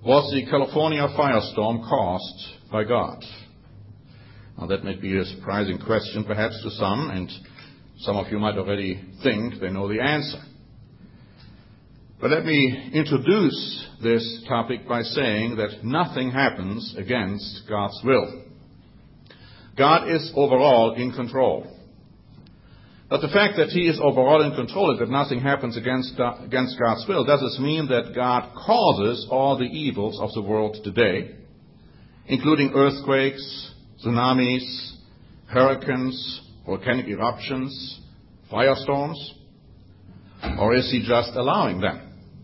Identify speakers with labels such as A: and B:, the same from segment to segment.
A: Was the California firestorm caused by God? Now, that may be a surprising question perhaps to some, and some of you might already think they know the answer. But let me introduce this topic by saying that nothing happens against God's will. God is overall in control. But the fact that He is overall in control and that nothing happens against God's will, does this mean that God causes all the evils of the world today, including earthquakes, tsunamis, hurricanes, volcanic eruptions, firestorms? Or is He just allowing them?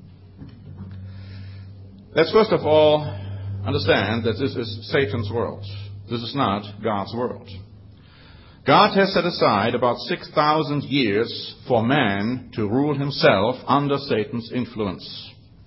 A: Let's first of all understand that this is Satan's world. This is not God's world. God has set aside about 6,000 years for man to rule himself under Satan's influence.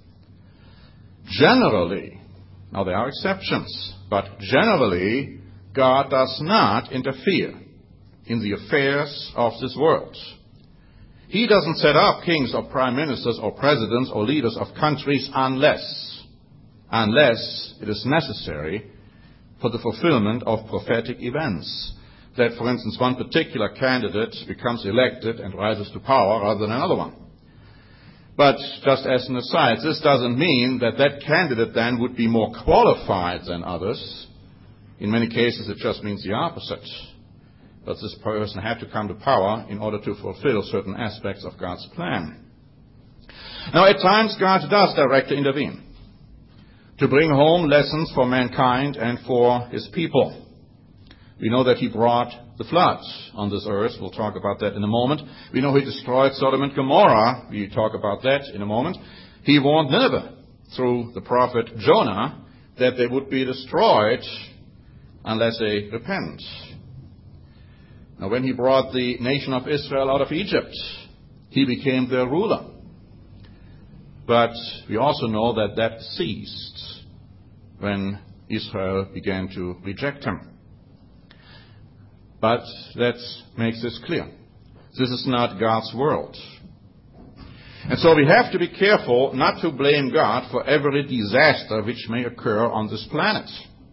A: Generally, now there are exceptions, but generally, God does not interfere in the affairs of this world. He doesn't set up kings or prime ministers or presidents or leaders of countries unless it is necessary for the fulfillment of prophetic events. That, for instance, one particular candidate becomes elected and rises to power rather than another one. But just as an aside, this doesn't mean that that candidate then would be more qualified than others. In many cases, it just means the opposite. That this person had to come to power in order to fulfill certain aspects of God's plan. Now, at times, God does directly intervene to bring home lessons for mankind and for His people. We know that He brought the flood on this earth. We'll talk about that in a moment. We know He destroyed Sodom and Gomorrah. We'll talk about that in a moment. He warned Nineveh through the prophet Jonah that they would be destroyed unless they repent. Now, when He brought the nation of Israel out of Egypt, He became their ruler. But we also know that that ceased when Israel began to reject Him. But let's make this clear. This is not God's world. And so we have to be careful not to blame God for every disaster which may occur on this planet.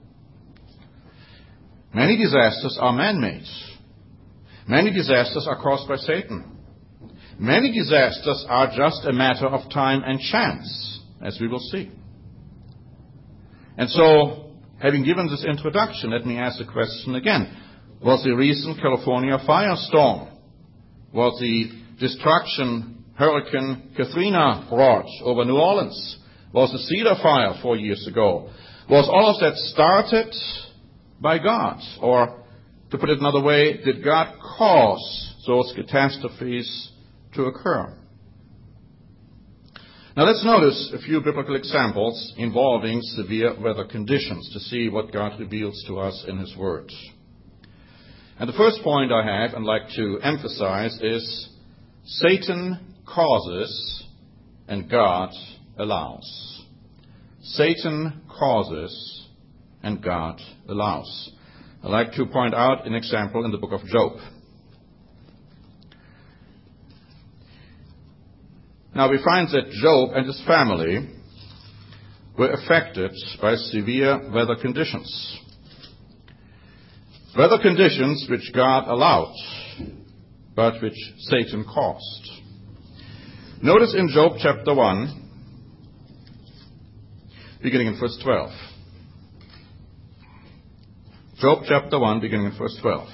A: Many disasters are man-made. Many disasters are caused by Satan. Many disasters are just a matter of time and chance, as we will see. And so, having given this introduction, let me ask the question again. Was the recent California firestorm, was the destruction Hurricane Katrina brought over New Orleans, was the Cedar Fire 4 years ago, was all of that started by God? Or, to put it another way, did God cause those catastrophes to occur? Now let's notice a few biblical examples involving severe weather conditions to see what God reveals to us in His Word. And the first point I have and like to emphasize is Satan causes and God allows. Satan causes and God allows. I'd like to point out an example in the book of Job. Now we find that Job and his family were affected by severe weather conditions. Weather conditions which God allowed, but which Satan caused. Notice in Job chapter 1, beginning in verse 12. Job chapter 1, beginning in verse 12.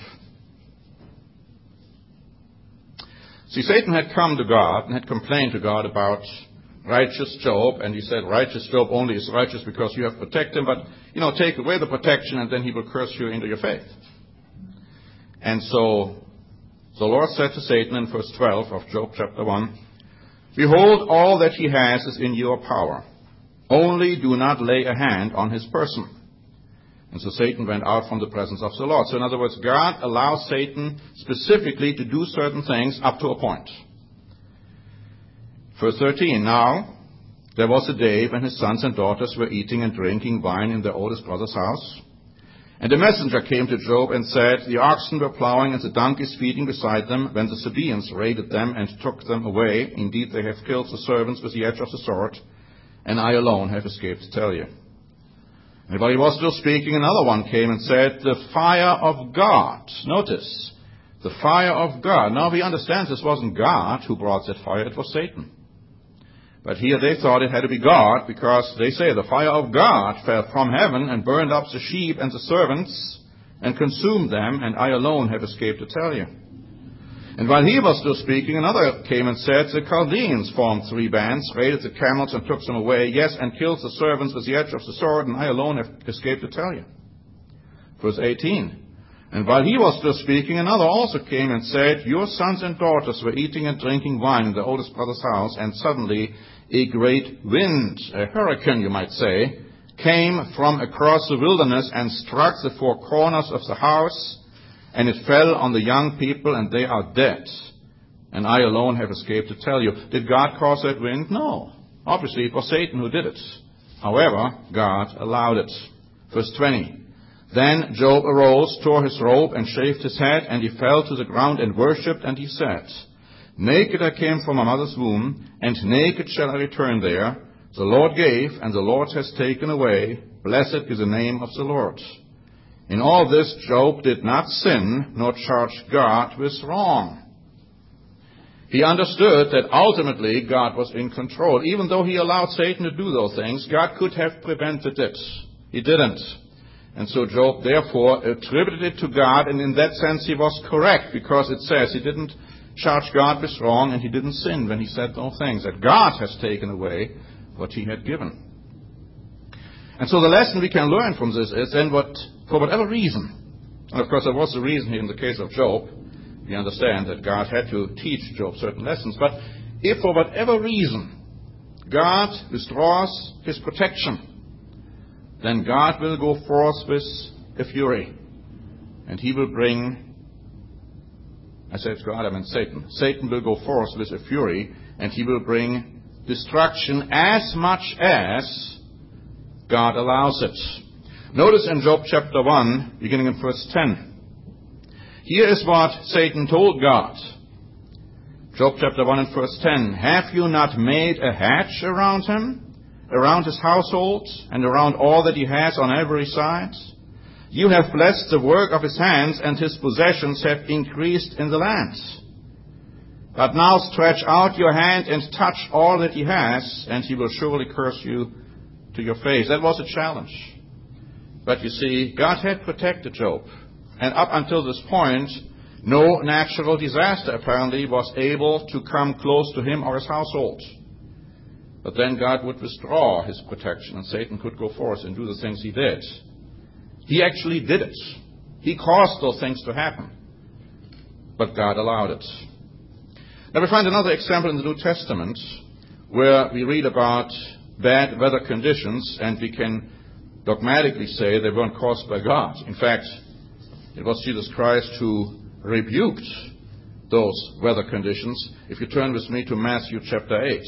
A: See, Satan had come to God and had complained to God about righteous Job, and he said, righteous Job only is righteous because you have protected him, but, take away the protection and then he will curse you into your faith. And so the Lord said to Satan in verse 12 of Job chapter 1, behold, all that he has is in your power. Only do not lay a hand on his person. And so Satan went out from the presence of the Lord. So in other words, God allows Satan specifically to do certain things up to a point. Verse 13, now there was a day when his sons and daughters were eating and drinking wine in their oldest brother's house. And a messenger came to Job and said, the oxen were plowing and the donkeys feeding beside them when the Sabaeans raided them and took them away. Indeed, they have killed the servants with the edge of the sword. and I alone have escaped to tell you. And while he was still speaking, another one came and said, the fire of God. Notice, the fire of God. Now we understand this wasn't God who brought that fire, it was Satan. But here they thought it had to be God, because they say the fire of God fell from heaven and burned up the sheep and the servants and consumed them, and I alone have escaped to tell you. And while he was still speaking, another came and said, the Chaldeans formed 3 bands, raided the camels and took them away, yes, and killed the servants with the edge of the sword, and I alone have escaped to tell you. Verse 18. And while he was still speaking, another also came and said, your sons and daughters were eating and drinking wine in the oldest brother's house, and suddenly a great wind, a hurricane you might say, came from across the wilderness and struck the 4 corners of the house, and it fell on the young people, and they are dead. And I alone have escaped to tell you. Did God cause that wind? No. Obviously, it was Satan who did it. However, God allowed it. Verse 20. Then Job arose, tore his robe, and shaved his head, and he fell to the ground and worshipped, and he said, naked I came from my mother's womb, and naked shall I return there. The Lord gave, and the Lord has taken away. Blessed is the name of the Lord. In all this, Job did not sin, nor charge God with wrong. He understood that ultimately God was in control. Even though he allowed Satan to do those things, God could have prevented it. He didn't. And so Job therefore attributed it to God, and in that sense he was correct, because it says he didn't charge God with wrong, and he didn't sin when he said those things, that God has taken away what he had given. And so the lesson we can learn from this is then for whatever reason, and of course there was a reason here in the case of Job, we understand that God had to teach Job certain lessons, but if for whatever reason God withdraws his protection, then God will go forth with a fury, and he will bring, I said God, I meant Satan. Satan will go forth with a fury, and he will bring destruction as much as God allows it. Notice in Job chapter 1, beginning in verse 10. Here is what Satan told God. Job chapter 1 and verse 10. Have you not made a hedge around him, around his household, and around all that he has on every side? You have blessed the work of his hands, and his possessions have increased in the land. But now stretch out your hand and touch all that he has, and he will surely curse you to your face. That was a challenge. But you see, God had protected Job. And up until this point, no natural disaster apparently was able to come close to him or his household. But then God would withdraw his protection, and Satan could go forth and do the things he did. He actually did it. He caused those things to happen. But God allowed it. Now we find another example in the New Testament where we read about bad weather conditions, and we can dogmatically say they weren't caused by God. In fact, it was Jesus Christ who rebuked those weather conditions. If you turn with me to Matthew chapter 8.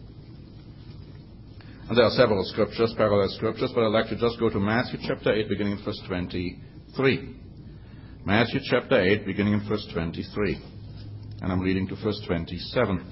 A: And there are several scriptures, parallel scriptures, but I'd like to just go to Matthew chapter 8, beginning in verse 23. Matthew chapter 8, beginning in verse 23. And I'm reading to verse 27.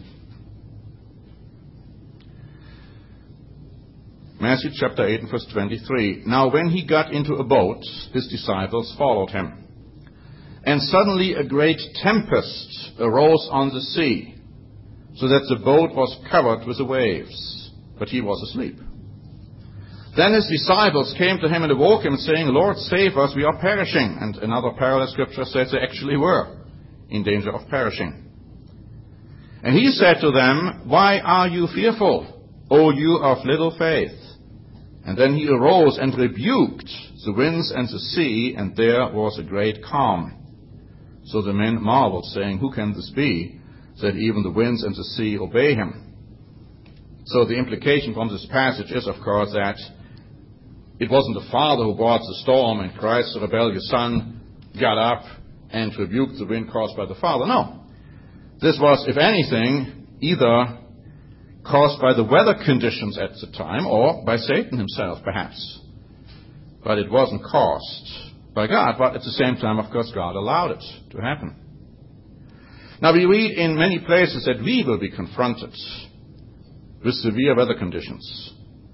A: Matthew chapter 8 and verse 23. Now when he got into a boat, his disciples followed him. And suddenly a great tempest arose on the sea, so that the boat was covered with the waves, but he was asleep. Then his disciples came to him and awoke him, saying, Lord, save us, we are perishing. And another parallel scripture says they actually were in danger of perishing. And he said to them, why are you fearful, O you of little faith? And then he arose and rebuked the winds and the sea, and there was a great calm. So the men marveled, saying, who can this be, that even the winds and the sea obey him? So the implication from this passage is, of course, that it wasn't the Father who brought the storm, and Christ, the rebellious Son, got up and rebuked the wind caused by the Father. No. This was, if anything, either caused by the weather conditions at the time or by Satan himself, perhaps. But it wasn't caused by God, but at the same time, of course, God allowed it to happen. Now, we read in many places that we will be confronted with severe weather conditions.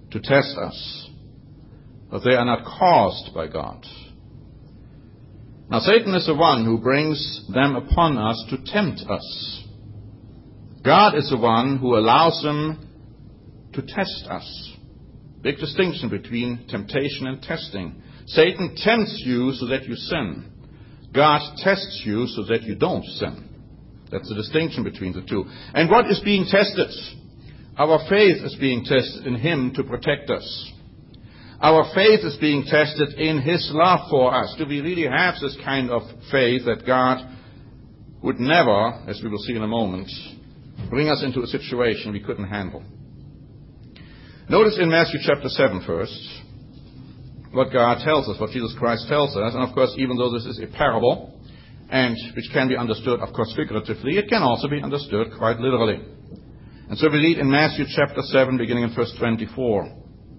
A: to test us, but they are not caused by God. Now, Satan is the one who brings them upon us to tempt us. God is the one who allows them to test us. Big distinction between temptation and testing. Satan tempts you so that you sin. God tests you so that you don't sin. That's the distinction between the two. And what is being tested? Our faith is being tested in Him to protect us. Our faith is being tested in His love for us. Do we really have this kind of faith that God would never, as we will see in a moment, bring us into a situation we couldn't handle? Notice in Matthew chapter 7 first what God tells us, what Jesus Christ tells us. And of course, even though this is a parable, and which can be understood, of course, figuratively, it can also be understood quite literally. And so we read in Matthew chapter 7, beginning in verse 24.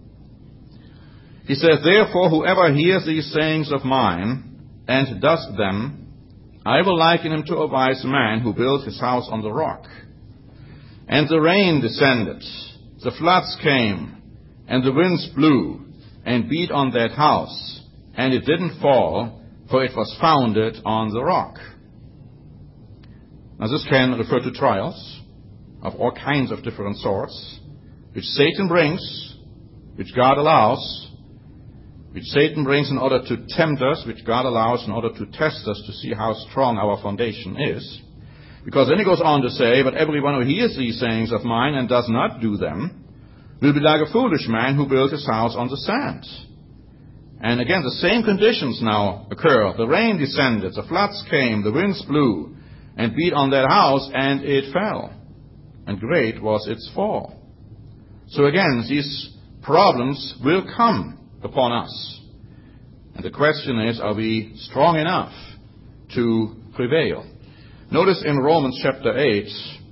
A: He says, "Therefore, whoever hears these sayings of mine and does them, I will liken him to a wise man who built his house on the rock. And the rain descended, the floods came, and the winds blew and beat on that house, and it didn't fall, for it was founded on the rock." Now this can refer to trials of all kinds of different sorts, which Satan brings, which God allows, which Satan brings in order to tempt us, which God allows in order to test us to see how strong our foundation is. Because then he goes on to say, "But everyone who hears these sayings of mine and does not do them will be like a foolish man who built his house on the sand." And again, the same conditions now occur. The rain descended, the floods came, the winds blew and beat on that house, and it fell. And great was its fall. So again, these problems will come upon us. And the question is, are we strong enough to prevail? Notice in Romans chapter 8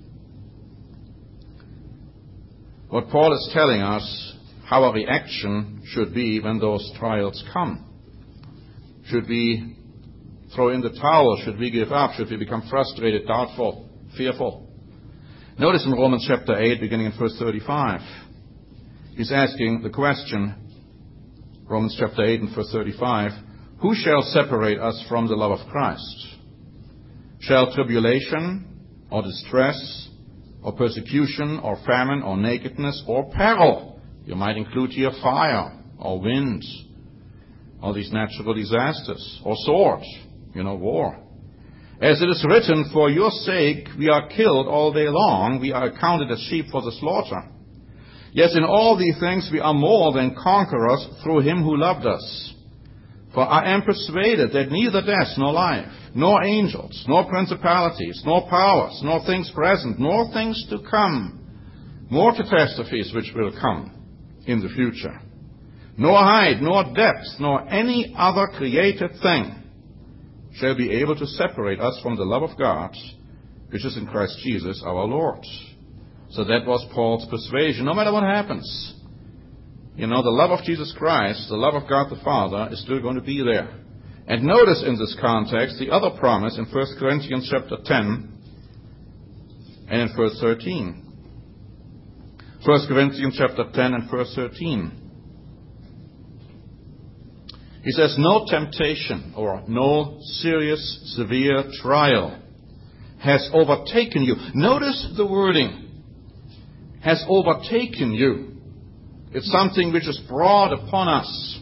A: what Paul is telling us how our reaction should be when those trials come. Should we throw in the towel? Should we give up? Should we become frustrated, doubtful, fearful? Notice in Romans chapter 8, beginning in verse 35, he's asking the question, Romans chapter 8 and verse 35, "Who shall separate us from the love of Christ? Shall tribulation, or distress, or persecution, or famine, or nakedness, or peril," you might include here fire, or wind, all these natural disasters, or sword, war. "As it is written, for your sake we are killed all day long, we are accounted as sheep for the slaughter. Yes, in all these things we are more than conquerors through him who loved us. For I am persuaded that neither death nor life, nor angels, nor principalities, nor powers, nor things present, nor things to come, nor catastrophes which will come in the future, nor height, nor depth, nor any other created thing shall be able to separate us from the love of God, which is in Christ Jesus our Lord." So that was Paul's persuasion. No matter what happens, the love of Jesus Christ, the love of God the Father, is still going to be there. And notice in this context the other promise in 1 Corinthians chapter 10 and in verse 13. 1 Corinthians chapter 10 and verse 13. He says, "No temptation or no serious, severe trial has overtaken you." Notice the wording, "has overtaken you." It's something which is brought upon us.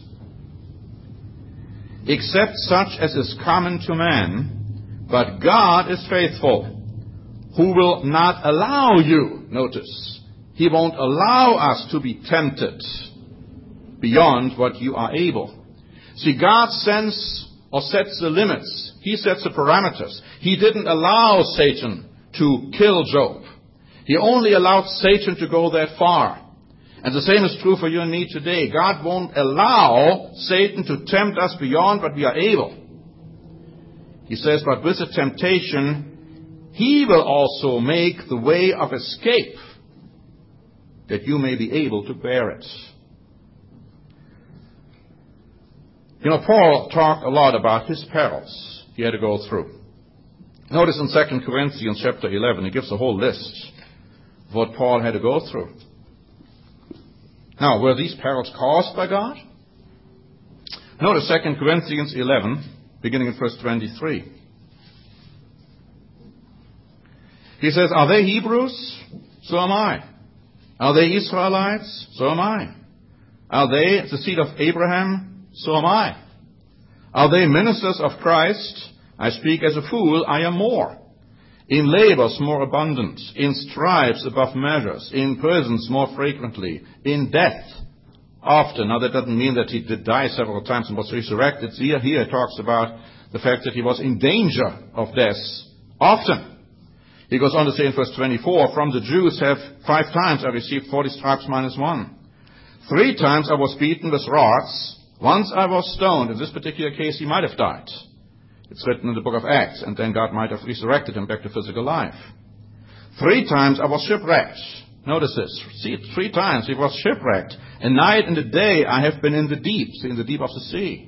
A: "Except such as is common to man, but God is faithful, who will not allow you," notice, He won't allow us to be tempted beyond what you are able. See, God sets the limits. He sets the parameters. He didn't allow Satan to kill Job. He only allowed Satan to go that far. And the same is true for you and me today. God won't allow Satan to tempt us beyond what we are able. He says, but with the temptation, He will also make the way of escape, that you may be able to bear it. Paul talked a lot about his perils he had to go through. Notice in 2 Corinthians chapter 11, he gives a whole list of what Paul had to go through. Now, were these perils caused by God? Notice 2 Corinthians 11, beginning in verse 23. He says, are they Hebrews? So am I. Are they Israelites? So am I. Are they the seed of Abraham? So am I. Are they ministers of Christ? I speak as a fool, I am more. In labors more abundant, in stripes above measures, in prisons more frequently, in death often. Now that doesn't mean that he did die several times and was resurrected. Here it talks about the fact that he was in danger of death often. He goes on to say in verse 24, from the Jews have 5 times I received 40 stripes minus 1. 3 times I was beaten with rods. Once I was stoned. In this particular case, he might have died. It's written in the book of Acts, and then God might have resurrected him back to physical life. 3 times I was shipwrecked. Notice this. See, 3 times he was shipwrecked. And night and a day I have been in the deep, in the deep of the sea.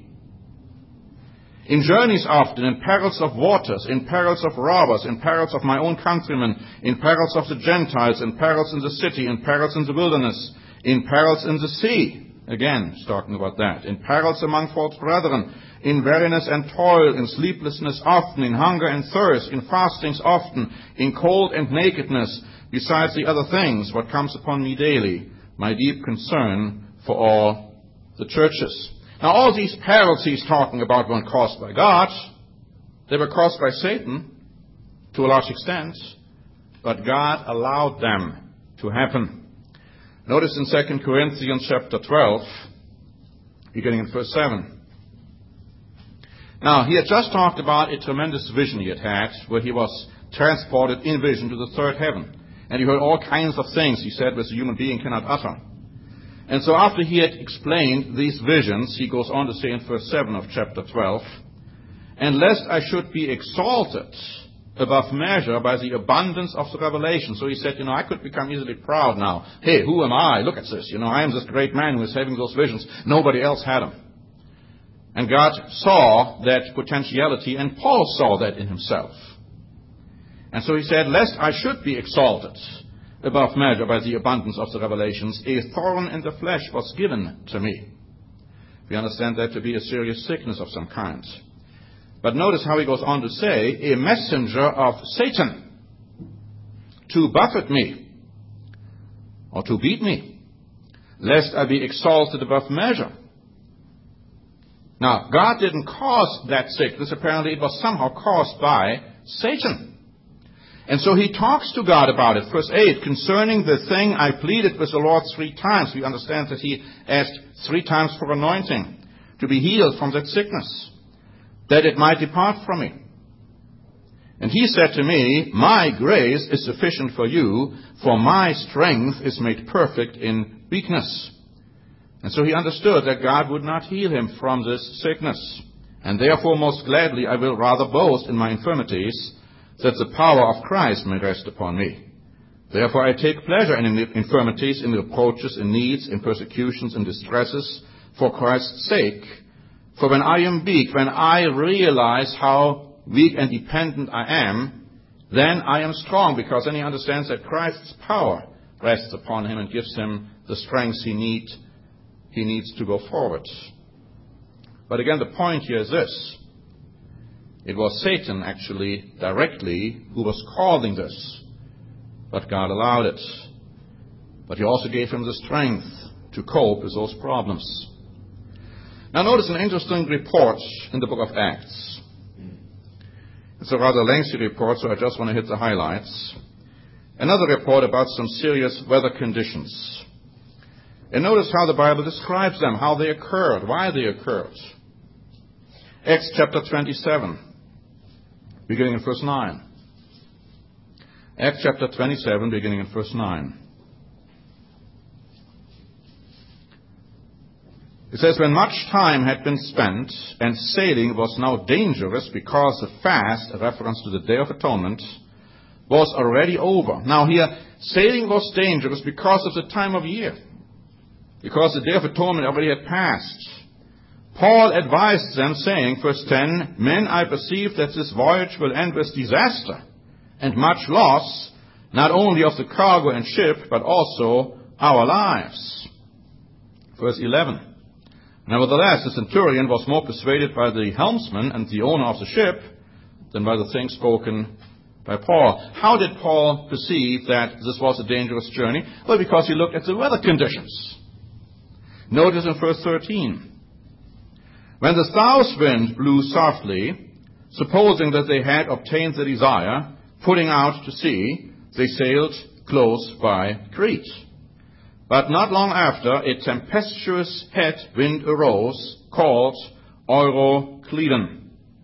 A: In journeys often, in perils of waters, in perils of robbers, in perils of my own countrymen, in perils of the Gentiles, in perils in the city, in perils in the wilderness, in perils in the sea. Again, he's talking about that. In perils among false brethren, in weariness and toil, in sleeplessness often, in hunger and thirst, in fastings often, in cold and nakedness, besides the other things, what comes upon me daily, my deep concern for all the churches. Now, all these perils he's talking about weren't caused by God. They were caused by Satan, to a large extent, but God allowed them to happen. Notice in 2 Corinthians chapter 12, beginning in verse 7. Now, he had just talked about a tremendous vision he had where he was transported in vision to the third heaven. And he heard all kinds of things, he said, which a human being cannot utter. And so after he had explained these visions, he goes on to say in verse 7 of chapter 12, and lest I should be exalted above measure by the abundance of the revelation. So he said, I could become easily proud now. Hey, who am I? Look at this. I am this great man who is having those visions. Nobody else had them. And God saw that potentiality, and Paul saw that in himself. And so he said, lest I should be exalted above measure by the abundance of the revelations, a thorn in the flesh was given to me. We understand that to be a serious sickness of some kind. But notice how he goes on to say, a messenger of Satan to buffet me, or to beat me, lest I be exalted above measure. Now, God didn't cause that sickness. Apparently it was somehow caused by Satan. And so he talks to God about it. Verse 8, concerning the thing I pleaded with the Lord 3 times. We understand that he asked 3 times for anointing to be healed from that sickness, that it might depart from me. And he said to me, my grace is sufficient for you, for my strength is made perfect in weakness. And so he understood that God would not heal him from this sickness. And therefore most gladly I will rather boast in my infirmities, that the power of Christ may rest upon me. Therefore I take pleasure in infirmities, in reproaches, in needs, in persecutions, in distresses, for Christ's sake. For when I am weak, when I realize how weak and dependent I am, then I am strong, because then he understands that Christ's power rests upon him and gives him the strength he needs to go forward. But again, the point here is this. It was Satan, actually, directly, who was causing this. But God allowed it. But he also gave him the strength to cope with those problems. Now notice an interesting report in the book of Acts. It's a rather lengthy report, so I just want to hit the highlights. Another report about some serious weather conditions. And notice how the Bible describes them, how they occurred, why they occurred. Acts chapter 27. Beginning in verse 9. Acts chapter 27, beginning in verse 9. It says, when much time had been spent, and sailing was now dangerous because the fast, a reference to the Day of Atonement, was already over. Now here, sailing was dangerous because of the time of year. Because the Day of Atonement already had passed. Paul advised them, saying, verse 10, men, I perceive that this voyage will end with disaster and much loss, not only of the cargo and ship, but also our lives. Verse 11. Nevertheless, the centurion was more persuaded by the helmsman and the owner of the ship than by the things spoken by Paul. How did Paul perceive that this was a dangerous journey? Well, because he looked at the weather conditions. Notice in verse 13. When the south wind blew softly, supposing that they had obtained the desire, putting out to sea, they sailed close by Crete. But not long after, a tempestuous head wind arose, called Euroclydon.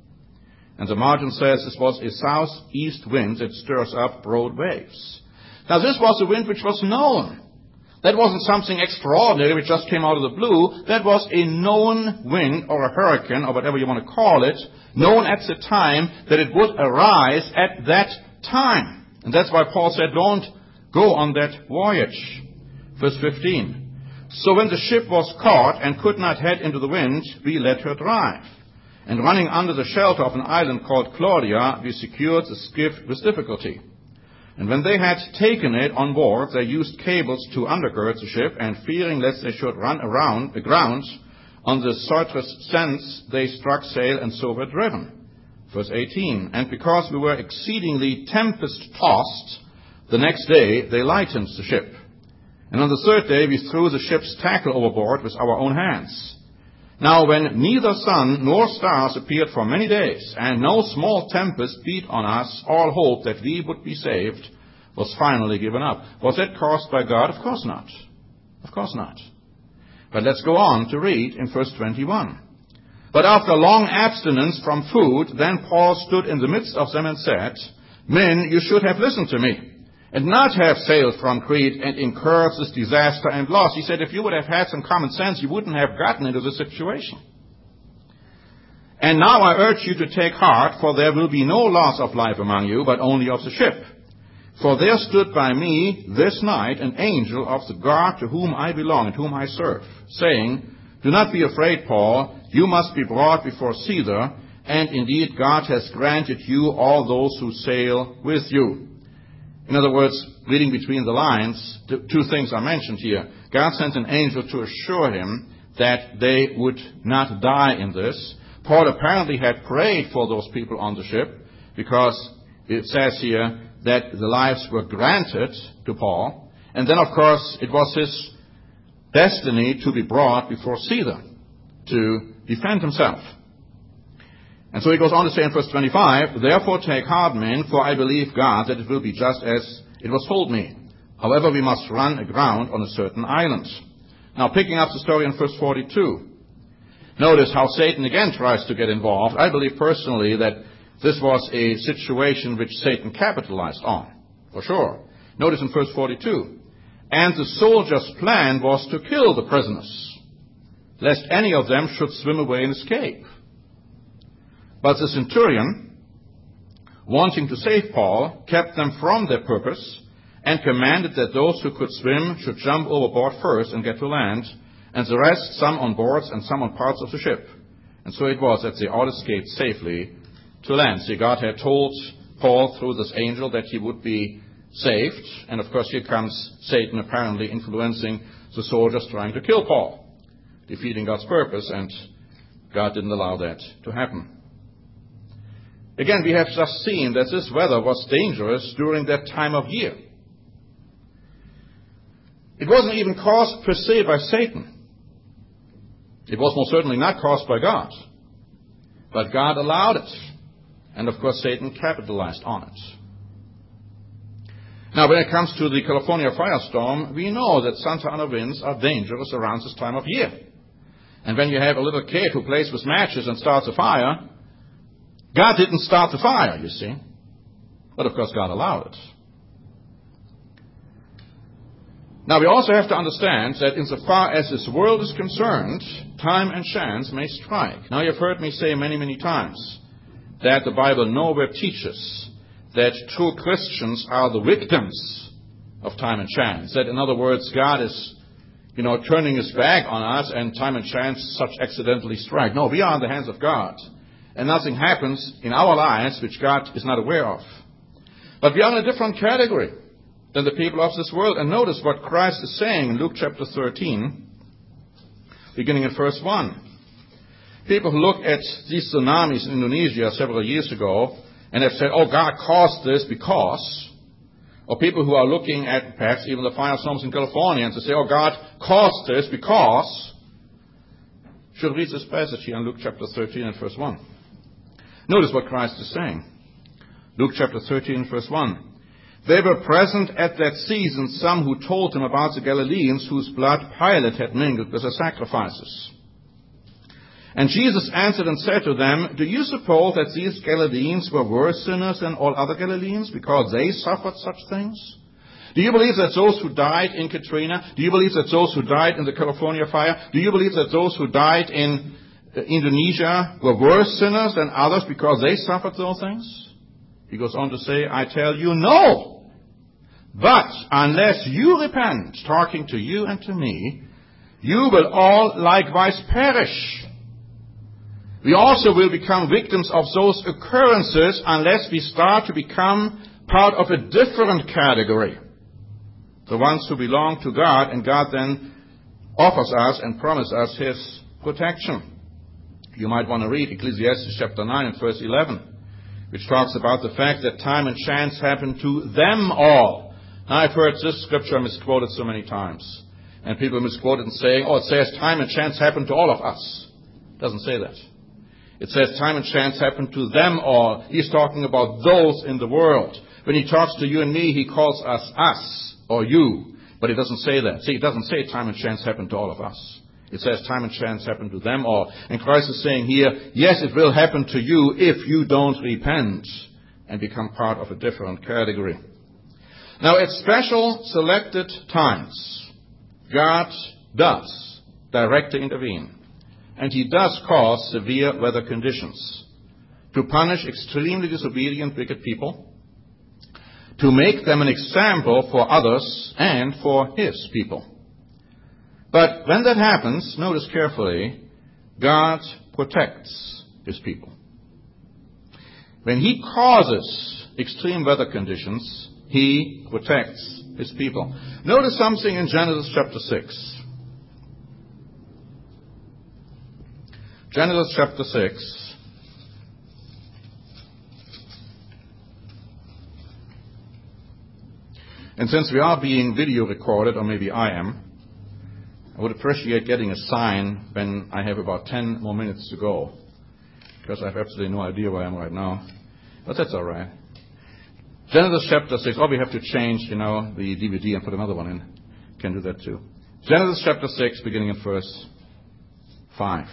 A: And the margin says this was a southeast wind that stirs up broad waves. Now this was a wind which was known. That wasn't something extraordinary which just came out of the blue. That was a known wind or a hurricane or whatever you want to call it, known at the time that it would arise at that time. And that's why Paul said, don't go on that voyage. Verse 15. So when the ship was caught and could not head into the wind, we let her drive. And running under the shelter of an island called Claudia, we secured the skiff with difficulty. And when they had taken it on board, they used cables to undergird the ship, and fearing lest they should run aground on the Syrtis sands, they struck sail and so were driven. Verse 18. And because we were exceedingly tempest-tossed, the next day they lightened the ship. And on the third day we threw the ship's tackle overboard with our own hands. Now when neither sun nor stars appeared for many days, and no small tempest beat on us, all hope that we would be saved was finally given up. Was that caused by God? Of course not. Of course not. But let's go on to read in verse 21. But after long abstinence from food, then Paul stood in the midst of them and said, Men, you should have listened to me, and not have sailed from Crete and incurred this disaster and loss. He said, if you would have had some common sense, you wouldn't have gotten into this situation. And now I urge you to take heart, for there will be no loss of life among you, but only of the ship. For there stood by me this night an angel of the God to whom I belong and whom I serve, saying, Do not be afraid, Paul, you must be brought before Caesar, and indeed God has granted you all those who sail with you. In other words, reading between the lines, two things are mentioned here. God sent an angel to assure him that they would not die in this. Paul apparently had prayed for those people on the ship, because it says here that the lives were granted to Paul. And then, of course, it was his destiny to be brought before Caesar to defend himself. And so he goes on to say in verse 25, Therefore take heart, men, for I believe God that it will be just as it was told me. However, we must run aground on a certain island. Now, picking up the story in verse 42, notice how Satan again tries to get involved. I believe personally that this was a situation which Satan capitalized on, for sure. Notice in verse 42, And the soldiers' plan was to kill the prisoners, lest any of them should swim away and escape. But the centurion, wanting to save Paul, kept them from their purpose and commanded that those who could swim should jump overboard first and get to land, and the rest, some on boards and some on parts of the ship. And so it was that they all escaped safely to land. See, God had told Paul through this angel that he would be saved. And of course here comes Satan apparently influencing the soldiers trying to kill Paul, defeating God's purpose, and God didn't allow that to happen. Again, we have just seen that this weather was dangerous during that time of year. It wasn't even caused per se by Satan. It was most certainly not caused by God. But God allowed it. And of course Satan capitalized on it. Now when it comes to the California firestorm, we know that Santa Ana winds are dangerous around this time of year. And when you have a little kid who plays with matches and starts a fire, God didn't start the fire, you see. But of course God allowed it. Now we also have to understand that insofar as this world is concerned, time and chance may strike. Now you've heard me say many, many times that the Bible nowhere teaches that true Christians are the victims of time and chance. That in other words, God is, turning his back on us and time and chance such accidentally strike. No, we are in the hands of God. And nothing happens in our lives which God is not aware of. But we are in a different category than the people of this world. And notice what Christ is saying in Luke chapter 13. beginning in verse 1. People who look at these tsunamis in Indonesia several years ago and have said, oh, God caused this because, or people who are looking at perhaps even the firestorms in California and to say, oh, God caused this because, should read this passage here in Luke chapter 13 and verse 1. Notice what Christ is saying. Luke chapter 13 verse 1. They were present at that season some who told him about the Galileans whose blood Pilate had mingled with the sacrifices. And Jesus answered and said to them, do you suppose that these Galileans were worse sinners than all other Galileans because they suffered such things? Do you believe that those who died in Katrina, do you believe that those who died in the California fire, do you believe that those who died in Indonesia were worse sinners than others because they suffered those things? He goes on to say, I tell you, no. But unless you repent, talking to you and to me, you will all likewise perish. We also will become victims of those occurrences unless we start to become part of a different category. The ones who belong to God, and God then offers us and promises us His protection. You might want to read Ecclesiastes chapter 9 and verse 11, which talks about the fact that time and chance happen to them all. Now, I've heard this scripture misquoted so many times. And people misquote it and saying, oh, it says time and chance happen to all of us. It doesn't say that. It says time and chance happen to them all. He's talking about those in the world. When he talks to you and me, he calls us, or you. But it doesn't say that. See, it doesn't say time and chance happen to all of us. It says time and chance happen to them all. And Christ is saying here, yes, it will happen to you if you don't repent and become part of a different category. Now, at special selected times, God does directly intervene. And He does cause severe weather conditions to punish extremely disobedient, wicked people, to make them an example for others and for His people. But when that happens, notice carefully, God protects His people. When He causes extreme weather conditions, He protects His people. Notice something in Genesis chapter 6. Genesis chapter 6. And since we are being video recorded, or maybe I am, I would appreciate getting a sign when I have about 10 more minutes to go, because I have absolutely no idea where I am right now. But that's all right. Genesis chapter 6. Oh, we have to change, the DVD and put another one in. Can do that too. Genesis chapter 6, beginning in verse 5.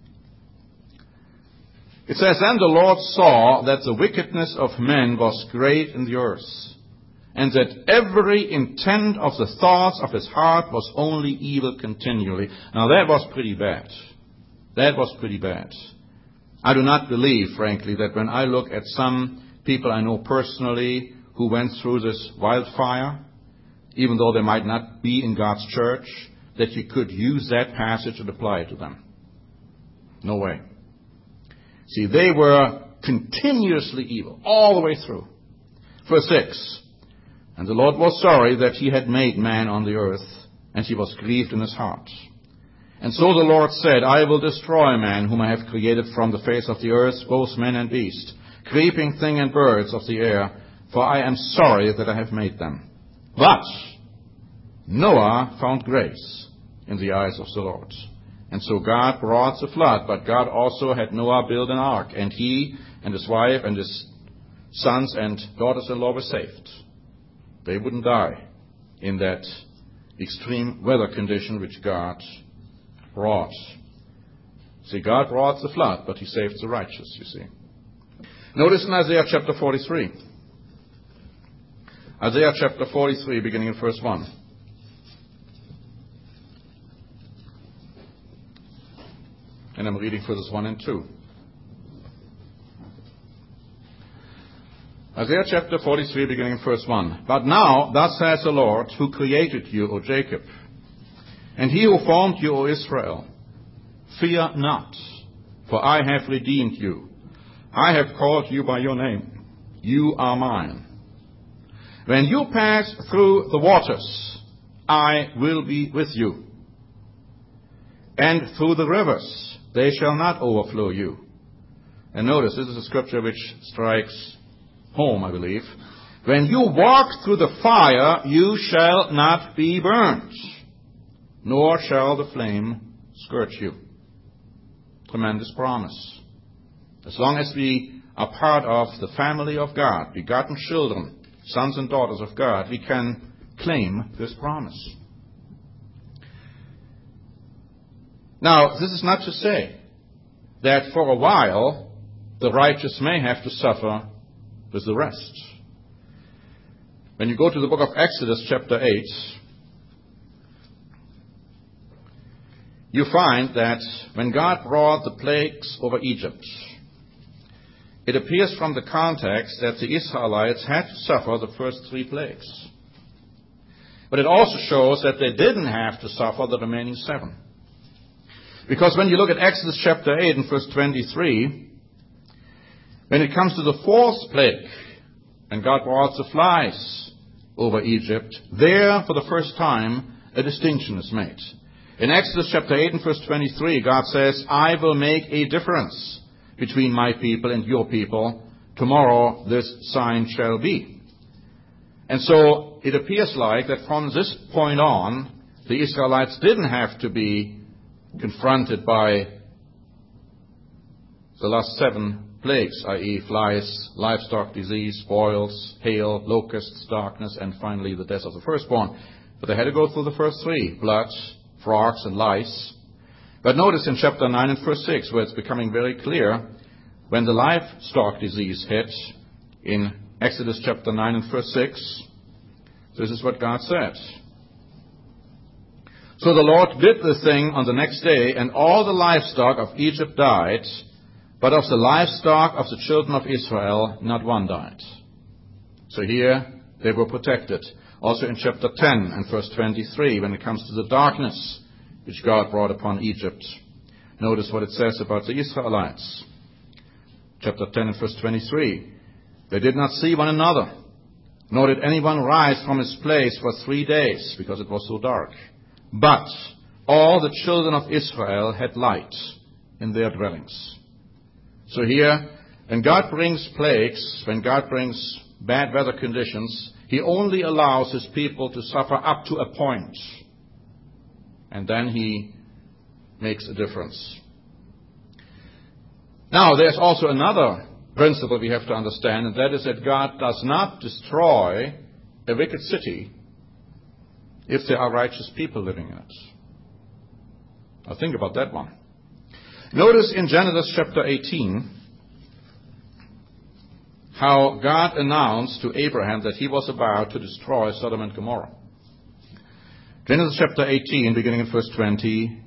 A: It says, Then the Lord saw that the wickedness of men was great in the earth, and that every intent of the thoughts of his heart was only evil continually. Now that was pretty bad. That was pretty bad. I do not believe, frankly, that when I look at some people I know personally who went through this wildfire, even though they might not be in God's church, that you could use that passage and apply it to them. No way. See, they were continuously evil, all the way through. Verse 6. And the Lord was sorry that He had made man on the earth, and He was grieved in His heart. And so the Lord said, I will destroy man whom I have created from the face of the earth, both man and beast, creeping thing and birds of the air, for I am sorry that I have made them. But Noah found grace in the eyes of the Lord. And so God brought the flood, but God also had Noah build an ark, and he and his wife and his sons and daughters-in-law were saved. They wouldn't die in that extreme weather condition which God brought. See, God brought the flood, but He saved the righteous, you see. Notice in Isaiah chapter 43. Isaiah chapter 43, beginning in verse 1. And I'm reading verses 1 and 2. Isaiah chapter 43, beginning in verse 1. But now, thus says the Lord, who created you, O Jacob, and He who formed you, O Israel, fear not, for I have redeemed you. I have called you by your name. You are mine. When you pass through the waters, I will be with you. and through the rivers. They shall not overflow you. And notice, this is a scripture which strikes home, I believe. When you walk through the fire, you shall not be burnt, nor shall the flame scorch you. Tremendous promise. As long as we are part of the family of God, begotten children, sons and daughters of God, we can claim this promise. Now, this is not to say that for a while the righteous may have to suffer with the rest. When you go to the book of Exodus, chapter 8, you find that when God brought the plagues over Egypt, it appears from the context that the Israelites had to suffer the first 3 plagues. But it also shows that they didn't have to suffer the remaining 7. Because when you look at Exodus chapter 8 and verse 23, when it comes to the 4th plague, and God brought the flies over Egypt, there for the first time a distinction is made. In Exodus chapter 8 and verse 23, God says, I will make a difference between my people and your people. Tomorrow this sign shall be. And so it appears like that from this point on, the Israelites didn't have to be confronted by the last 7 plagues, i.e. flies, livestock disease, boils, hail, locusts, darkness, and finally the death of the firstborn. But they had to go through the first 3, blood, frogs, and lice. But notice in chapter 9 and verse 6, where it's becoming very clear, when the livestock disease hit, in Exodus chapter 9 and verse 6, this is what God said. So the Lord did the thing on the next day, and all the livestock of Egypt died, but of the livestock of the children of Israel, not one died. So here they were protected. Also in chapter 10 and verse 23, when it comes to the darkness which God brought upon Egypt, notice what it says about the Israelites. Chapter 10 and verse 23, they did not see one another, nor did anyone rise from his place for 3 days, because it was so dark. But all the children of Israel had light in their dwellings. So here, when God brings plagues, when God brings bad weather conditions, He only allows His people to suffer up to a point. And then He makes a difference. Now, there's also another principle we have to understand, and that is that God does not destroy a wicked city if there are righteous people living in it. Now think about that one. Notice in Genesis chapter 18 how God announced to Abraham that He was about to destroy Sodom and Gomorrah. Genesis chapter 18, beginning in verse 23.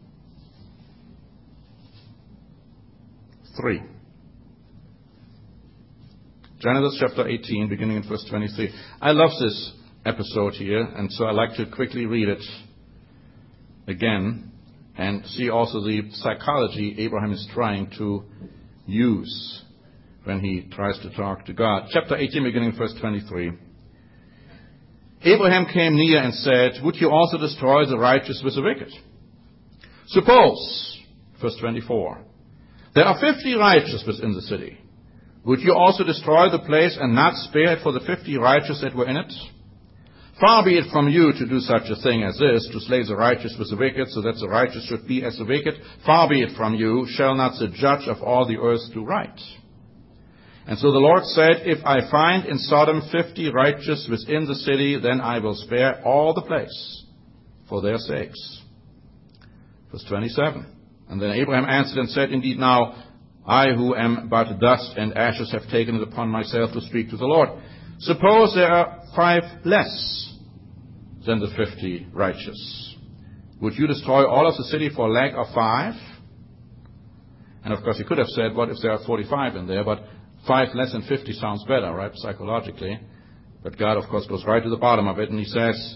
A: Genesis chapter 18, beginning in verse 23. I love this episode here, and so I like to quickly read it again and see also the psychology Abraham is trying to use when he tries to talk to God. Chapter 18, beginning in verse 23. Abraham came near and said, would you also destroy the righteous with the wicked? Suppose, verse 24, there are 50 righteous within the city. Would you also destroy the place and not spare it for the 50 righteous that were in it? Far be it from you to do such a thing as this, to slay the righteous with the wicked, so that the righteous should be as the wicked. Far be it from you, shall not the judge of all the earth do right? And so the Lord said, if I find in Sodom 50 righteous within the city, then I will spare all the place for their sakes. Verse 27. And then Abraham answered and said, indeed now, I who am but dust and ashes have taken it upon myself to speak to the Lord. Suppose there are 5 less than the 50 righteous. Would you destroy all of the city for lack of 5? And of course he could have said, what if there are 45 in there? But 5 less than 50 sounds better, right, psychologically. But God, of course, goes right to the bottom of it, and He says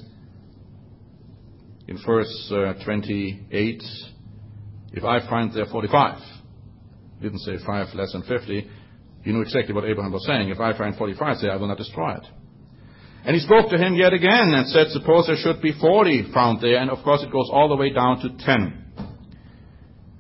A: in verse 28, if I find there 45, He didn't say 5 less than 50. You knew exactly what Abraham was saying. If I find 45 there, I will not destroy it. And he spoke to him yet again and said, suppose there should be 40 found there. And of course it goes all the way down to 10.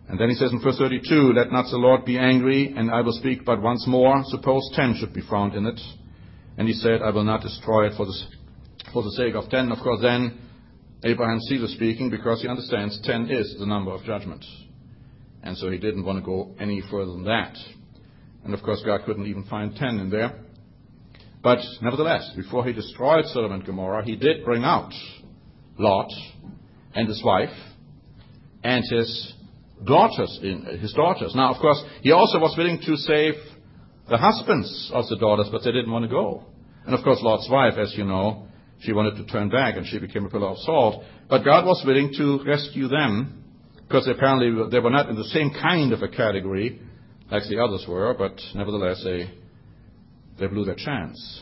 A: And then he says in verse 32, let not the Lord be angry, and I will speak but once more. Suppose 10 should be found in it. And he said, I will not destroy it for the sake of 10. Of course, then Abraham ceases speaking because he understands 10 is the number of judgment. And so he didn't want to go any further than that. And of course, God couldn't even find 10 in there. But nevertheless, before he destroyed Sodom and Gomorrah, he did bring out Lot and his wife and his daughters. Now, of course, he also was willing to save the husbands of the daughters, but they didn't want to go. And of course, Lot's wife, as you know, she wanted to turn back, and she became a pillar of salt. But God was willing to rescue them, because apparently they were not in the same kind of a category like the others were, but nevertheless, they blew their chance.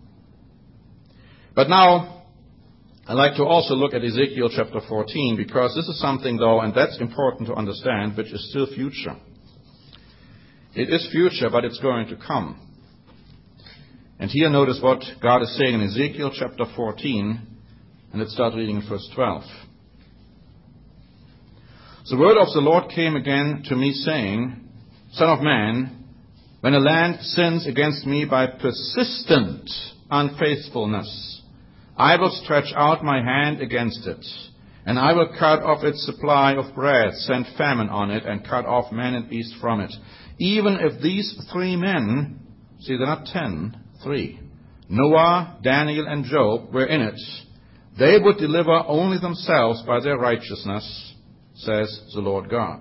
A: But now, I'd like to also look at Ezekiel chapter 14, because this is something, though, and that's important to understand, which is still future. It is future, but it's going to come. And here notice what God is saying in Ezekiel chapter 14, and let's start reading in verse 12. The word of the Lord came again to me, saying, Son of man, when a land sins against me by persistent unfaithfulness, I will stretch out my hand against it, and I will cut off its supply of bread, send famine on it, and cut off man and beast from it. Even if these 3 men, see, they're not 10, 3, Noah, Daniel, and Job were in it, they would deliver only themselves by their righteousness, says the Lord God.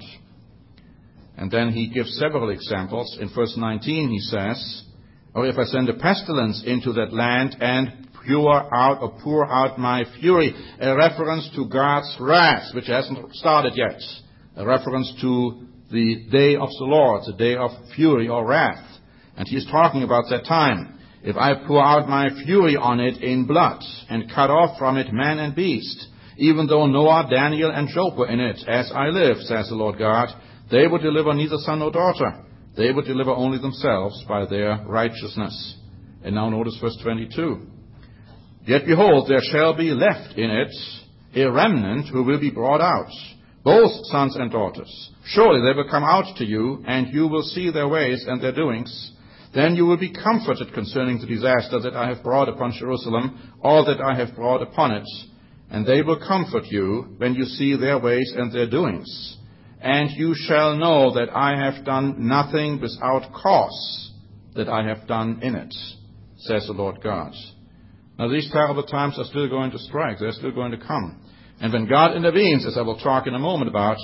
A: And then he gives several examples. In verse 19 he says, or if I send a pestilence into that land and pour out my fury, a reference to God's wrath, which hasn't started yet, a reference to the day of the Lord, the day of fury or wrath. And he's talking about that time. If I pour out my fury on it in blood and cut off from it man and beast, even though Noah, Daniel, and Job were in it, as I live, says the Lord God, they would deliver neither son nor daughter. They would deliver only themselves by their righteousness. And now notice verse 22. Yet behold, there shall be left in it a remnant who will be brought out, both sons and daughters. Surely they will come out to you, and you will see their ways and their doings. Then you will be comforted concerning the disaster that I have brought upon Jerusalem, all that I have brought upon it. And they will comfort you when you see their ways and their doings. And you shall know that I have done nothing without cause, that I have done in it, says the Lord God. Now these terrible times are still going to strike. They're still going to come. And when God intervenes, as I will talk in a moment about,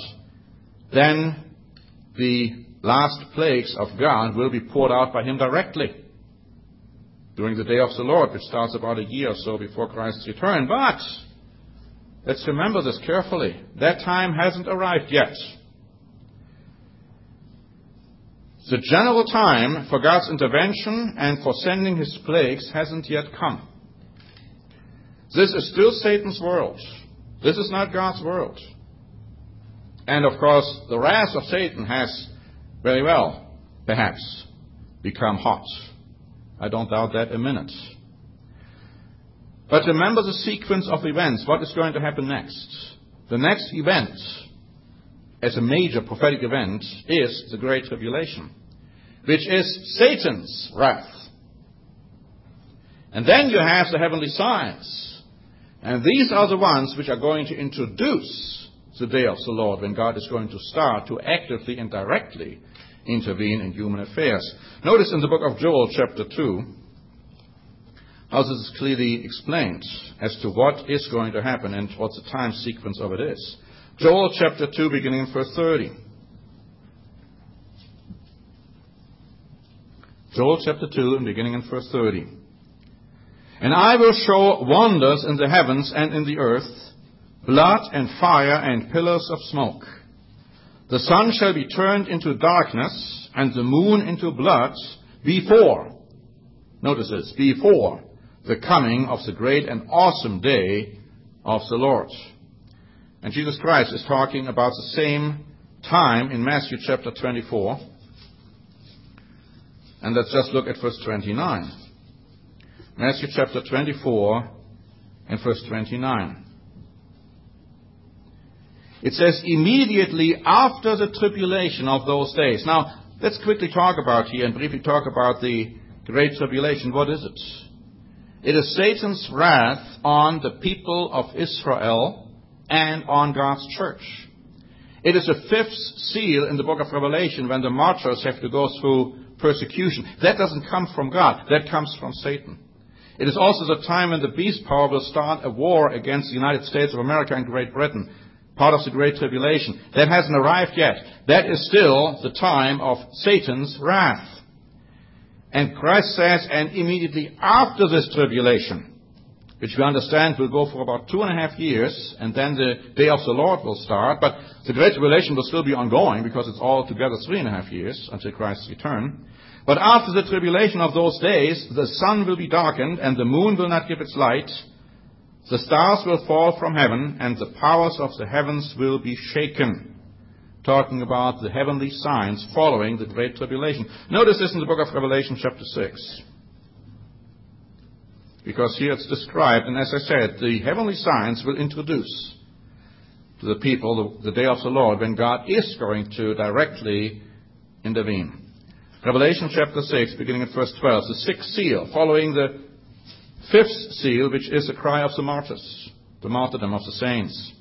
A: then the last plagues of God will be poured out by him directly during the day of the Lord, which starts about a year or so before Christ's return. But let's remember this carefully. That time hasn't arrived yet. The general time for God's intervention and for sending his plagues hasn't yet come. This is still Satan's world. This is not God's world. And of course, the wrath of Satan has very well, perhaps, become hot. I don't doubt that a minute. But remember the sequence of events. What is going to happen next? The next event, as a major prophetic event, is the Great Tribulation, which is Satan's wrath. And then you have the heavenly signs. And these are the ones which are going to introduce the day of the Lord, when God is going to start to actively and directly intervene in human affairs. Notice in the book of Joel, chapter 2, how this is clearly explained as to what is going to happen and what the time sequence of it is. Joel chapter 2, beginning in verse 30. Joel chapter 2, and beginning in verse 30. And I will show wonders in the heavens and in the earth, blood and fire and pillars of smoke. The sun shall be turned into darkness and the moon into blood before, notice this, before the coming of the great and awesome day of the Lord. And Jesus Christ is talking about the same time in Matthew chapter 24. And let's just look at verse 29. Matthew chapter 24 and verse 29. It says immediately after the tribulation of those days. Now, let's quickly talk about here and briefly talk about the Great Tribulation. What is it? It is Satan's wrath on the people of Israel and on God's church. It is a fifth seal in the book of Revelation when the martyrs have to go through persecution. That doesn't come from God. That comes from Satan. It is also the time when the beast power will start a war against the United States of America and Great Britain, part of the Great Tribulation. That hasn't arrived yet. That is still the time of Satan's wrath. And Christ says, and immediately after this tribulation, which we understand will go for about 2.5 years, and then the day of the Lord will start. But the Great Tribulation will still be ongoing because it's all together 3.5 years until Christ's return. But after the tribulation of those days, the sun will be darkened, and the moon will not give its light. The stars will fall from heaven, and the powers of the heavens will be shaken. Talking about the heavenly signs following the Great Tribulation. Notice this in the book of Revelation chapter 6. Because here it's described, and as I said, the heavenly signs will introduce to the people the day of the Lord when God is going to directly intervene. Revelation chapter 6, beginning at verse 12, the sixth seal, following the fifth seal, which is the cry of the martyrs, the martyrdom of the saints.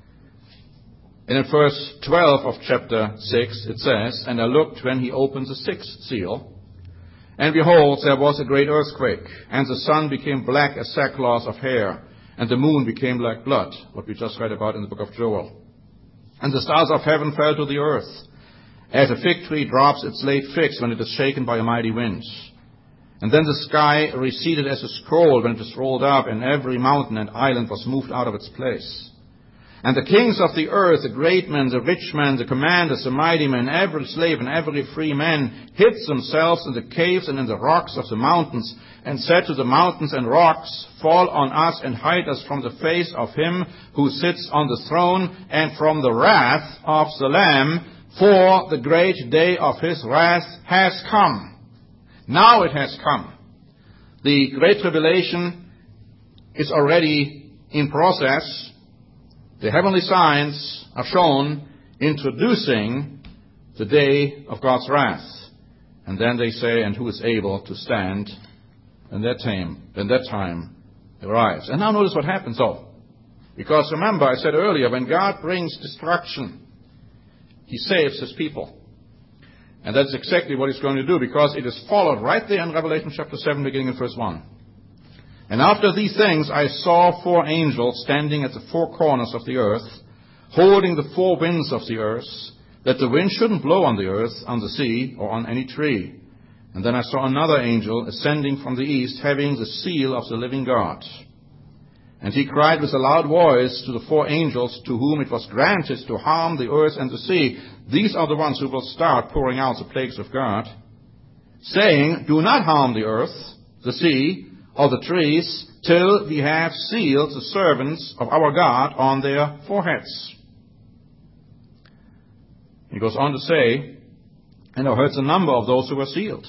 A: And in verse 12 of chapter 6, it says, "And I looked when he opened the sixth seal, and behold, there was a great earthquake, and the sun became black as sackcloth of hair, and the moon became like blood," what we just read about in the book of Joel. "And the stars of heaven fell to the earth, as a fig tree drops its late figs when it is shaken by a mighty wind. And then the sky receded as a scroll when it is rolled up, and every mountain and island was moved out of its place. And the kings of the earth, the great men, the rich men, the commanders, the mighty men, every slave and every free man, hid themselves in the caves and in the rocks of the mountains, and said to the mountains and rocks, 'Fall on us and hide us from the face of him who sits on the throne and from the wrath of the Lamb, for the great day of his wrath has come.'" Now it has come. The Great Tribulation is already in process. The heavenly signs are shown introducing the day of God's wrath. And then they say, "And who is able to stand when that time arrives?" And now notice what happens though. Because remember, I said earlier, when God brings destruction, he saves his people. And that's exactly what he's going to do, because it is followed right there in Revelation chapter 7, beginning in verse 1. "And after these things I saw 4 angels standing at the 4 corners of the earth, holding the 4 winds of the earth, that the wind shouldn't blow on the earth, on the sea, or on any tree. And then I saw another angel ascending from the east, having the seal of the living God. And he cried with a loud voice to the 4 angels to whom it was granted to harm the earth and the sea. These are the ones who will start pouring out the plagues of God, saying, 'Do not harm the earth, the sea, or the trees, till we have sealed the servants of our God on their foreheads.'" He goes on to say, "And I heard the number of those who were sealed.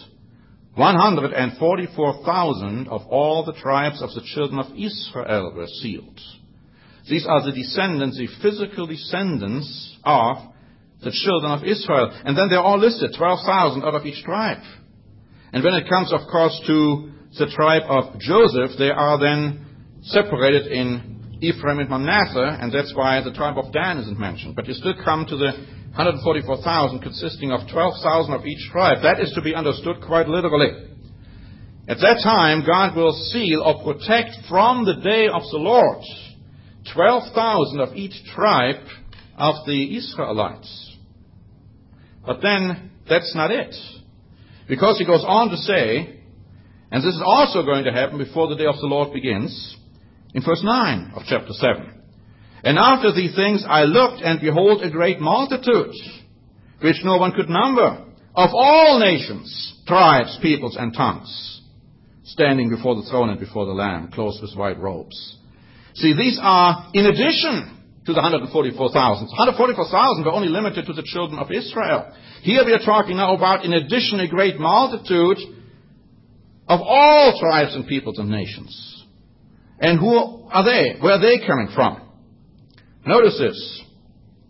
A: 144,000 of all the tribes of the children of Israel were sealed." These are the descendants, the physical descendants of the children of Israel. And then they're all listed, 12,000 out of each tribe. And when it comes, of course, to the tribe of Joseph, they are then separated in Ephraim and Manasseh, and that's why the tribe of Dan isn't mentioned. But you still come to the 144,000 consisting of 12,000 of each tribe. That is to be understood quite literally. At that time, God will seal or protect from the day of the Lord 12,000 of each tribe of the Israelites. But then, that's not it. Because he goes on to say, and this is also going to happen before the day of the Lord begins, in verse 9 of chapter 7. "And after these things I looked, and behold, a great multitude, which no one could number, of all nations, tribes, peoples, and tongues, standing before the throne and before the Lamb, clothed with white robes." See, these are in addition to the 144,000. 144,000 were only limited to the children of Israel. Here we are talking now about, in addition, a great multitude of all tribes and peoples and nations. And who are they? Where are they coming from? Notice this.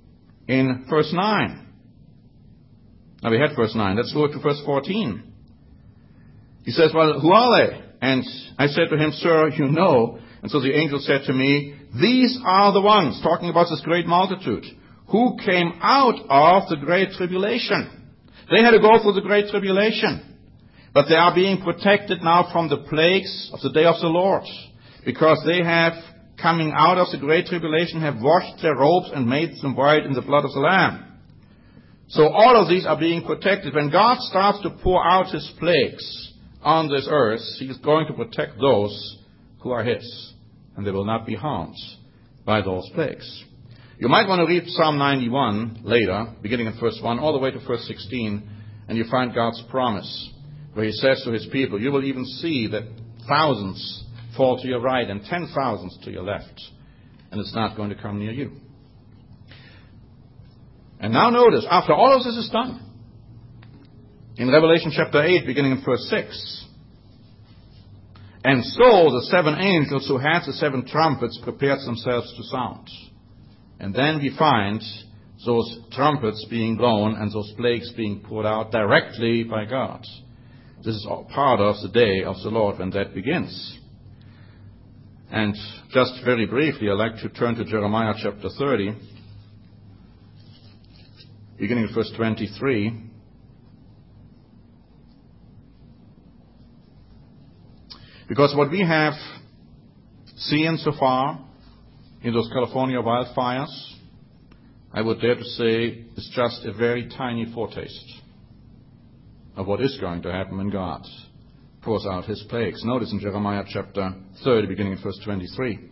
A: in verse 9. Now we had verse 9. Let's go to verse 14. He says, well, who are they? And I said to him, sir, you know. And so the angel said to me, these are the ones, talking about this great multitude, who came out of the great tribulation. They had to go through the great tribulation. But they are being protected now from the plagues of the day of the Lord, because they have, coming out of the great tribulation, have washed their robes and made them white in the blood of the Lamb. So all of these are being protected. When God starts to pour out His plagues on this earth, He is going to protect those who are His, and they will not be harmed by those plagues. You might want to read Psalm 91 later, beginning in verse 1, all the way to verse 16, and you find God's promise, where He says to His people, you will even see that thousands fall to your right and 10,000s to your left, and it's not going to come near you. And now notice, after all of this is done, in Revelation chapter 8, beginning in verse 6, and so the 7 angels who had the 7 trumpets prepared themselves to sound. And then we find those trumpets being blown and those plagues being poured out directly by God. This is all part of the day of the Lord when that begins. And just very briefly, I'd like to turn to Jeremiah chapter 30, beginning at verse 23. Because what we have seen so far in those California wildfires, I would dare to say, is just a very tiny foretaste of what is going to happen when God pours out His plagues. Notice in Jeremiah chapter 30, beginning at verse 23.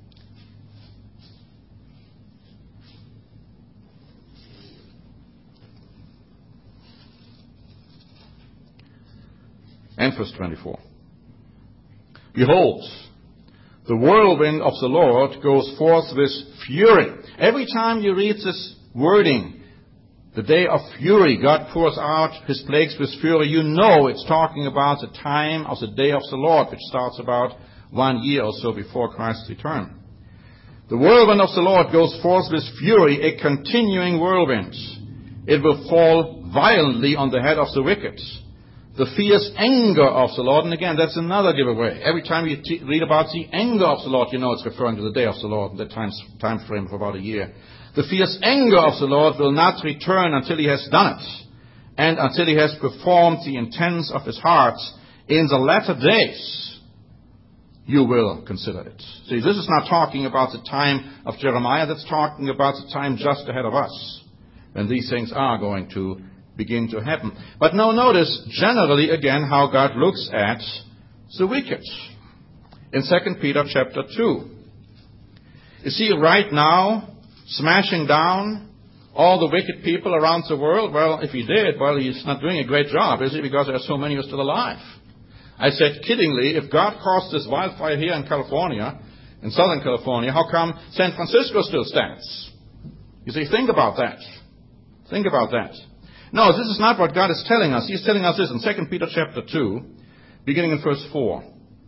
A: And verse 24. Behold, the whirlwind of the Lord goes forth with fury. Every time you read this wording, the day of fury, God pours out His plagues with fury, you know it's talking about the time of the day of the Lord, which starts about 1 year or so before Christ's return. The whirlwind of the Lord goes forth with fury, a continuing whirlwind. It will fall violently on the head of the wicked. The fierce anger of the Lord, and again, that's another giveaway. Every time you read about the anger of the Lord, you know it's referring to the day of the Lord, that time frame for about a year. The fierce anger of the Lord will not return until He has done it, and until He has performed the intents of His heart. In the latter days, you will consider it. See, this is not talking about the time of Jeremiah, that's talking about the time just ahead of us, when these things are going to begin to happen. But now notice, generally, again, how God looks at the wicked. In 2 Peter chapter 2. You see, right now, smashing down all the wicked people around the world? Well, if He did, well, He's not doing a great job, is He? Because there are so many who are still alive. I said kiddingly, if God caused this wildfire here in California, in Southern California, how come San Francisco still stands? You see, think about that. Think about that. No, this is not what God is telling us. He's telling us this in 2 Peter chapter 2, beginning in verse 4.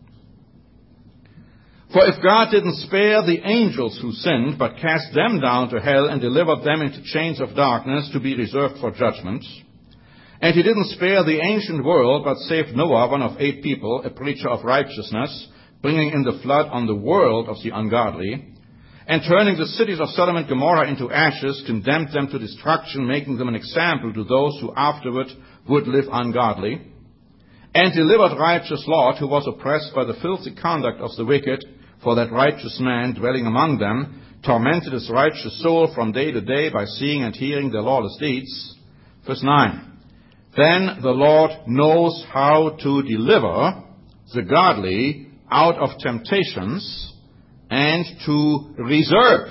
A: For if God didn't spare the angels who sinned, but cast them down to hell and delivered them into chains of darkness to be reserved for judgment, and He didn't spare the ancient world, but saved Noah, one of 8 people, a preacher of righteousness, bringing in the flood on the world of the ungodly, and turning the cities of Sodom and Gomorrah into ashes, condemned them to destruction, making them an example to those who afterward would live ungodly, and delivered righteous Lot, who was oppressed by the filthy conduct of the wicked, for that righteous man dwelling among them tormented his righteous soul from day to day by seeing and hearing their lawless deeds. Verse 9. Then the Lord knows how to deliver the godly out of temptations, and to reserve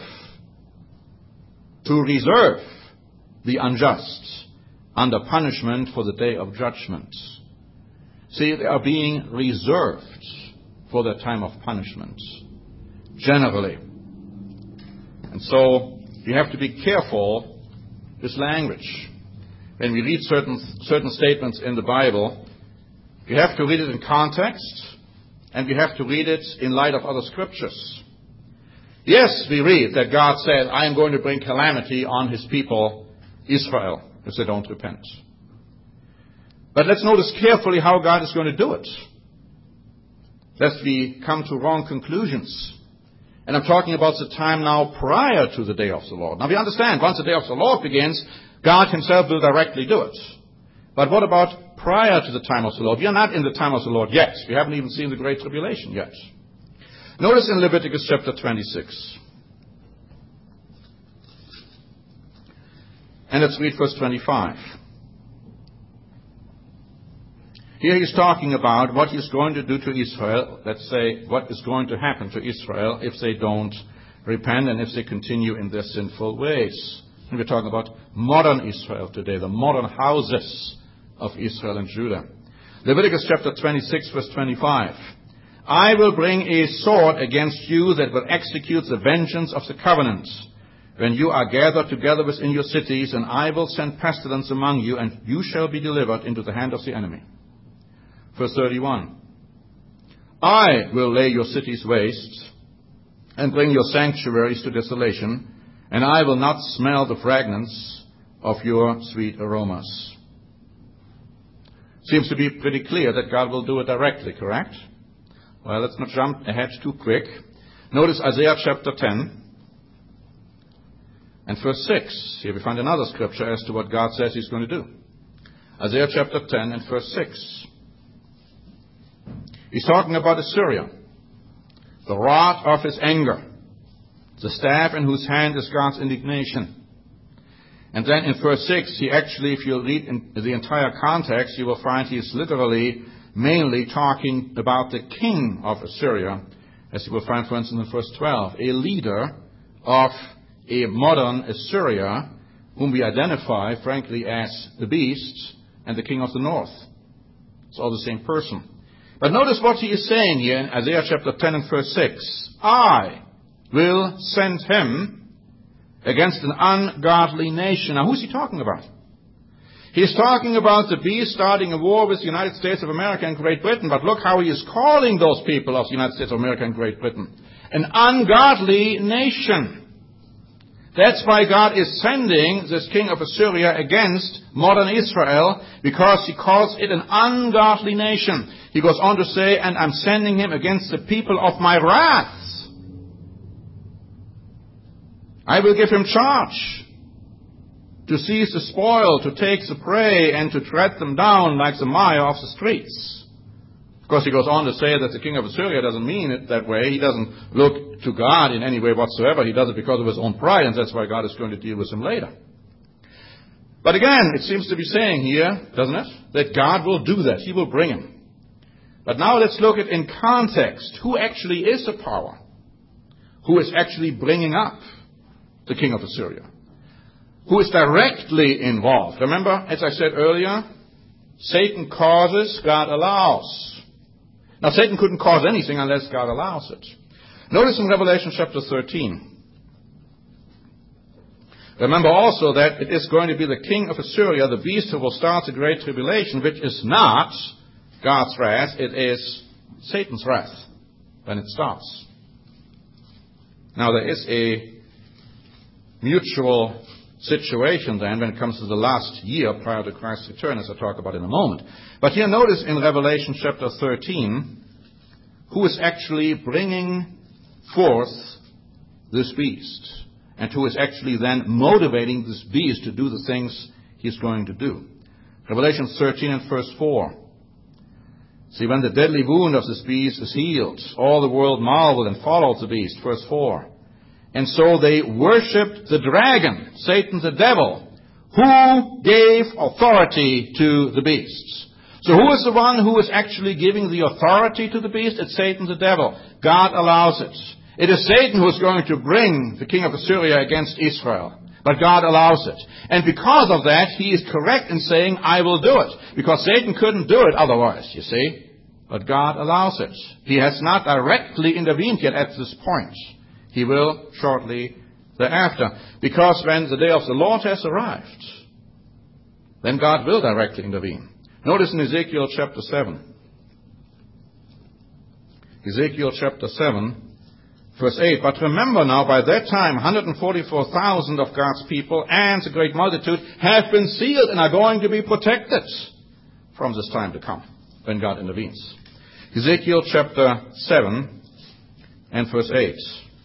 A: the unjust under punishment for the day of judgment. See, they are being reserved for that time of punishment, generally. And so you have to be careful with language. When we read certain statements in the Bible, you have to read it in context, and we have to read it in light of other scriptures. Yes, we read that God said, I am going to bring calamity on his people, Israel, if they don't repent. But let's notice carefully how God is going to do it, lest we come to wrong conclusions. And I'm talking about the time now prior to the day of the Lord. Now we understand, once the day of the Lord begins, God himself will directly do it. But what about prior to the time of the Lord? We are not in the time of the Lord yet. We haven't even seen the Great Tribulation yet. Notice in Leviticus chapter 26. And let's read verse 25. Here he's talking about what he's going to do to Israel. Let's say what is going to happen to Israel if they don't repent and if they continue in their sinful ways. And we're talking about modern Israel today, the modern houses of Israel and Judah. Leviticus chapter 26, verse 25. I will bring a sword against you that will execute the vengeance of the covenant when you are gathered together within your cities, and I will send pestilence among you, and you shall be delivered into the hand of the enemy. Verse 31. I will lay your cities waste and bring your sanctuaries to desolation, and I will not smell the fragrance of your sweet aromas. Seems to be pretty clear that God will do it directly, correct? Well, let's not jump ahead too quick. Notice Isaiah chapter 10 and verse 6. Here we find another scripture as to what God says he's going to do. Isaiah chapter 10 and verse 6. He's talking about Assyria, the rod of his anger, the staff in whose hand is God's indignation. And then in verse 6, he actually, if you read in the entire context, you will find he is literally mainly talking about the king of Assyria, as you will find, for instance, in verse 12, a leader of a modern Assyria, whom we identify, frankly, as the beast and the king of the north. It's all the same person. But notice what he is saying here in Isaiah chapter 10 and verse 6. I will send him against an ungodly nation. Now, who's he talking about? He's talking about the beast starting a war with the United States of America and Great Britain. But look how he is calling those people of the United States of America and Great Britain. An ungodly nation. That's why God is sending this king of Assyria against modern Israel, because he calls it an ungodly nation. He goes on to say, and I'm sending him against the people of my wrath. I will give him charge to seize the spoil, to take the prey, and to tread them down like the mire of the streets. Of course, he goes on to say that the king of Assyria doesn't mean it that way. He doesn't look to God in any way whatsoever. He does it because of his own pride, and that's why God is going to deal with him later. But again, it seems to be saying here, doesn't it, that God will do that. He will bring him. But now let's look at in context. Who actually is the power? Who is actually bringing up the king of Assyria? Who is directly involved? Remember, as I said earlier, Satan causes, God allows. Now, Satan couldn't cause anything unless God allows it. Notice in Revelation chapter 13. Remember also that it is going to be the king of Assyria, the beast, who will start the Great Tribulation, which is not God's wrath, it is Satan's wrath when it starts. Now, there is a mutual situation then when it comes to the last year prior to Christ's return, as I'll talk about in a moment. But here notice in Revelation chapter 13, who is actually bringing forth this beast, and who is actually then motivating this beast to do the things he's going to do. Revelation 13 and verse 4. See, when the deadly wound of this beast is healed, all the world marveled and followed the beast. Verse 4. And so they worshipped the dragon, Satan the devil, who gave authority to the beast. So who is the one who is actually giving the authority to the beast? It's Satan the devil. God allows it. It is Satan who is going to bring the king of Assyria against Israel. But God allows it. And because of that, he is correct in saying, I will do it. Because Satan couldn't do it otherwise, you see. But God allows it. He has not directly intervened yet at this point. He will shortly thereafter. Because when the day of the Lord has arrived, then God will directly intervene. Notice in Ezekiel chapter 7. Ezekiel chapter 7 Verse 8, but remember now, by that time, 144,000 of God's people and the great multitude have been sealed and are going to be protected from this time to come, when God intervenes. Ezekiel chapter 7 and verse 8.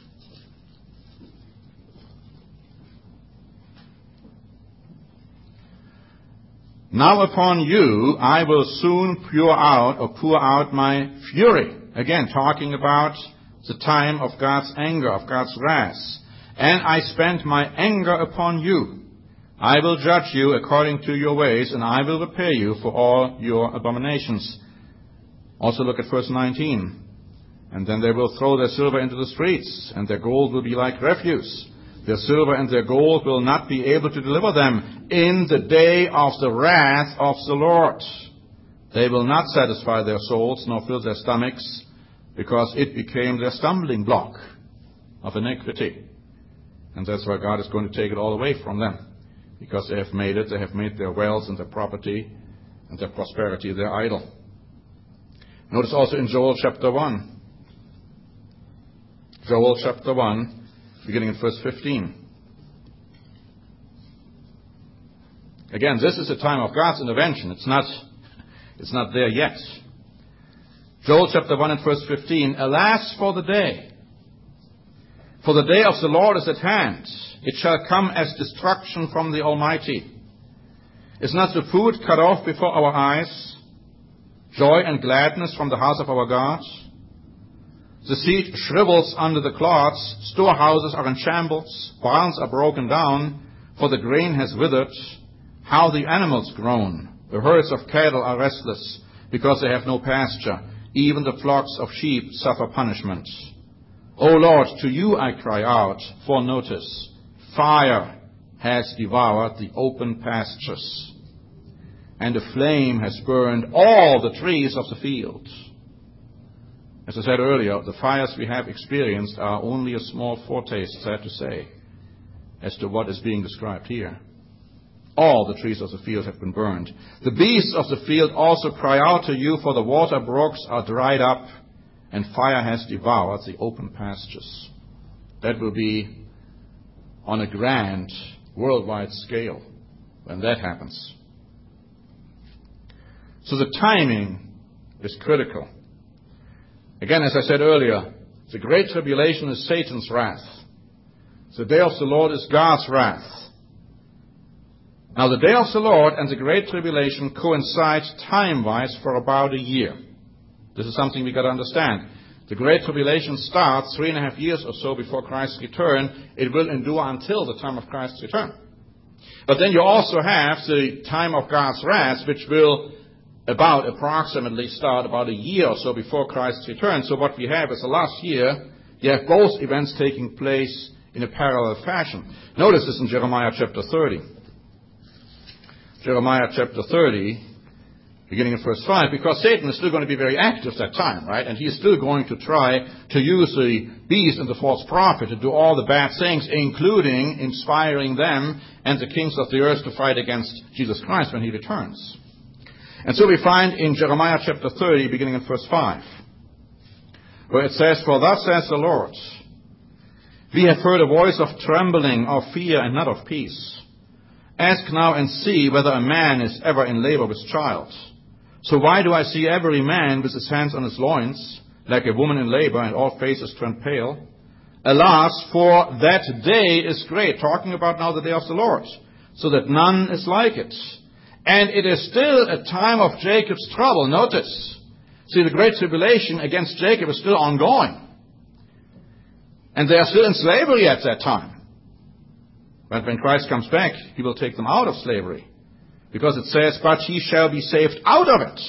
A: Now upon you I will soon pour out my fury. Again, talking about the time of God's anger, of God's wrath. And I spent my anger upon you. I will judge you according to your ways, and I will repay you for all your abominations. Also look at verse 19. And then they will throw their silver into the streets, and their gold will be like refuse. Their silver and their gold will not be able to deliver them in the day of the wrath of the Lord. They will not satisfy their souls, nor fill their stomachs, because it became their stumbling block of iniquity. And that's why God is going to take it all away from them. Because they have made it, they have made their wealth and their property and their prosperity their idol. Notice also in Joel chapter 1. Joel chapter 1, beginning in verse 15. Again, this is a time of God's intervention. It's not there yet. Joel chapter 1 and verse 15. Alas for the day! For the day of the Lord is at hand. It shall come as destruction from the Almighty. Is not the food cut off before our eyes? Joy and gladness from the house of our God? The seed shrivels under the clods. Storehouses are in shambles. Barns are broken down. For the grain has withered. How the animals groan. The herds of cattle are restless, because they have no pasture. Even the flocks of sheep suffer punishment. O Lord, to you I cry out for notice. Fire has devoured the open pastures, and a flame has burned all the trees of the field. As I said earlier, the fires we have experienced are only a small foretaste, sad to say, as to what is being described here. All the trees of the field have been burned. The beasts of the field also cry out to you, for the water brooks are dried up, and fire has devoured the open pastures. That will be on a grand worldwide scale when that happens. So the timing is critical. Again, as I said earlier, the Great Tribulation is Satan's wrath. The day of the Lord is God's wrath. Now, the day of the Lord and the Great Tribulation coincide time-wise for about a year. This is something we've got to understand. The Great Tribulation starts 3.5 years or so before Christ's return. It will endure until the time of Christ's return. But then you also have the time of God's wrath, which will approximately start about a year or so before Christ's return. So what we have is the last year, you have both events taking place in a parallel fashion. Notice this in Jeremiah chapter 30. Jeremiah chapter 30, beginning in verse 5, because Satan is still going to be very active that time, right? And he is still going to try to use the beast and the false prophet to do all the bad things, including inspiring them and the kings of the earth to fight against Jesus Christ when he returns. And so we find in Jeremiah chapter 30, beginning in verse 5, where it says, For thus says the Lord, we have heard a voice of trembling, of fear, and not of peace. Ask now and see whether a man is ever in labor with child. So why do I see every man with his hands on his loins, like a woman in labor, and all faces turned pale? Alas, for that day is great, talking about now the day of the Lord, so that none is like it. And it is still a time of Jacob's trouble. Notice, see, the Great Tribulation against Jacob is still ongoing. And they are still in slavery at that time. But when Christ comes back, he will take them out of slavery. Because it says, but he shall be saved out of it.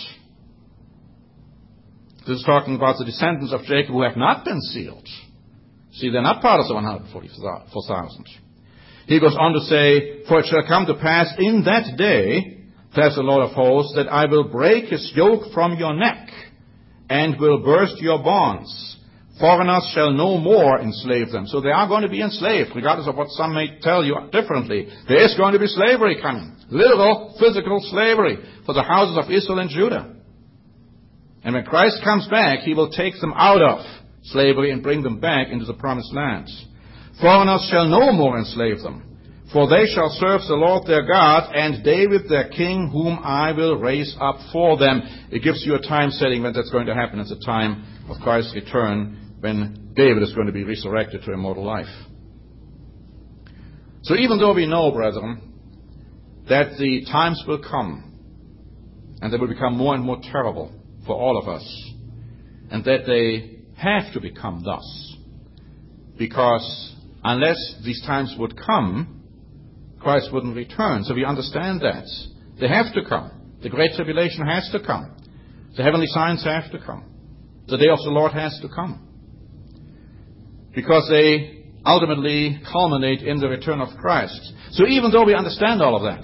A: This is talking about the descendants of Jacob who have not been sealed. See, they're not part of the 144,000. He goes on to say, For it shall come to pass in that day, says the Lord of hosts, that I will break his yoke from your neck, and will burst your bonds. Foreigners shall no more enslave them. So they are going to be enslaved, regardless of what some may tell you differently. There is going to be slavery coming. Literal, physical slavery for the houses of Israel and Judah. And when Christ comes back, he will take them out of slavery and bring them back into the promised land. Foreigners shall no more enslave them, for they shall serve the Lord their God, and David their king, whom I will raise up for them. It gives you a time setting when that's going to happen. It's the time of Christ's return, when David is going to be resurrected to immortal life. So even though we know, brethren, that the times will come, and they will become more and more terrible for all of us, and that they have to become thus, because unless these times would come, Christ wouldn't return. So we understand that. They have to come. The Great Tribulation has to come. The heavenly signs have to come. The day of the Lord has to come. Because they ultimately culminate in the return of Christ. So even though we understand all of that,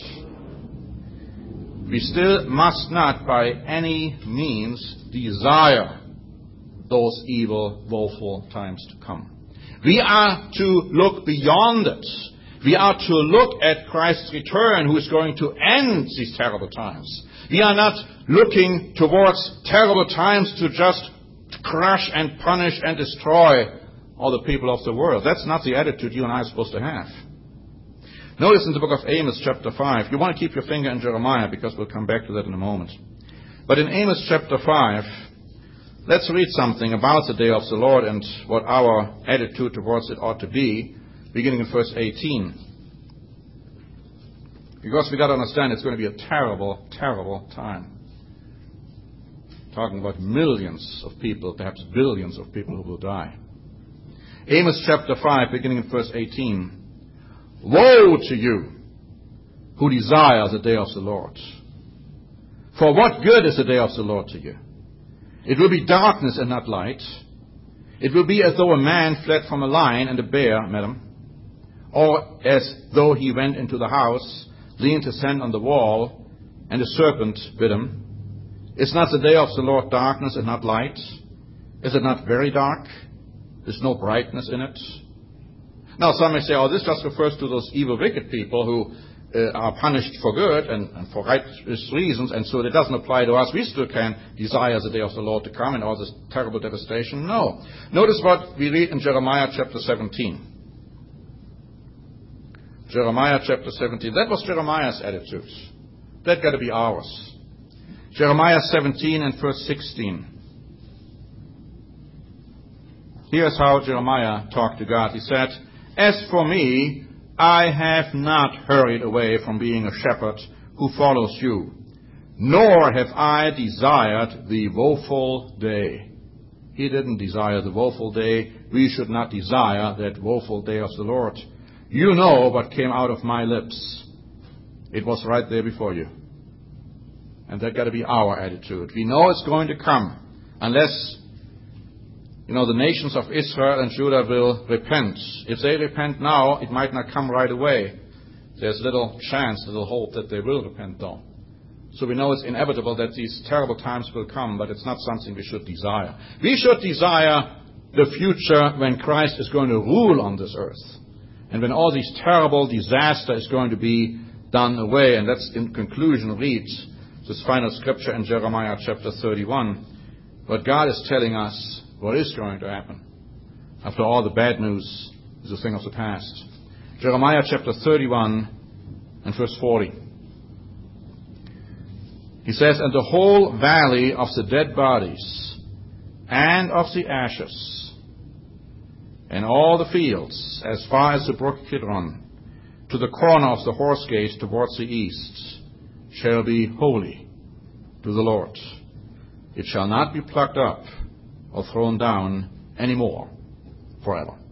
A: we still must not by any means desire those evil, woeful times to come. We are to look beyond it. We are to look at Christ's return, who is going to end these terrible times. We are not looking towards terrible times to just crush and punish and destroy all the people of the world. That's not the attitude you and I are supposed to have. Notice in the book of Amos, chapter 5, you want to keep your finger in Jeremiah, because we'll come back to that in a moment. But in Amos chapter 5, let's read something about the day of the Lord and what our attitude towards it ought to be, beginning in verse 18. Because we've got to understand it's going to be a terrible, terrible time. Talking about millions of people, perhaps billions of people who will die. Amos chapter 5, beginning in verse 18. Woe to you who desire the day of the Lord. For what good is the day of the Lord to you? It will be darkness and not light. It will be as though a man fled from a lion and a bear met him, or as though he went into the house, leaned his hand on the wall, and a serpent bit him. Is not the day of the Lord darkness and not light? Is it not very dark? There's no brightness in it. Now some may say, oh, this just refers to those evil, wicked people who are punished for good and for righteous reasons, and so it doesn't apply to us. We still can desire the day of the Lord to come and all this terrible devastation. No. Notice what we read in Jeremiah chapter 17. Jeremiah chapter 17. That was Jeremiah's attitude. That got to be ours. Jeremiah 17 and verse 16. Here's how Jeremiah talked to God. He said, As for me, I have not hurried away from being a shepherd who follows you, nor have I desired the woeful day. He didn't desire the woeful day. We should not desire that woeful day of the Lord. You know what came out of my lips. It was right there before you. And that got to be our attitude. We know it's going to come unless, the nations of Israel and Judah will repent. If they repent now, it might not come right away. There's little chance, little hope that they will repent though. So we know it's inevitable that these terrible times will come, but it's not something we should desire. We should desire the future when Christ is going to rule on this earth. And when all these terrible disaster is going to be done away. And that's in conclusion reads this final scripture in Jeremiah chapter 31. But God is telling us what is going to happen. After all, the bad news is a thing of the past. Jeremiah chapter 31 and verse 40. He says, And the whole valley of the dead bodies and of the ashes, and all the fields as far as the brook Kidron, to the corner of the horse gate towards the east, shall be holy to the Lord. It shall not be plucked up or thrown down any more forever.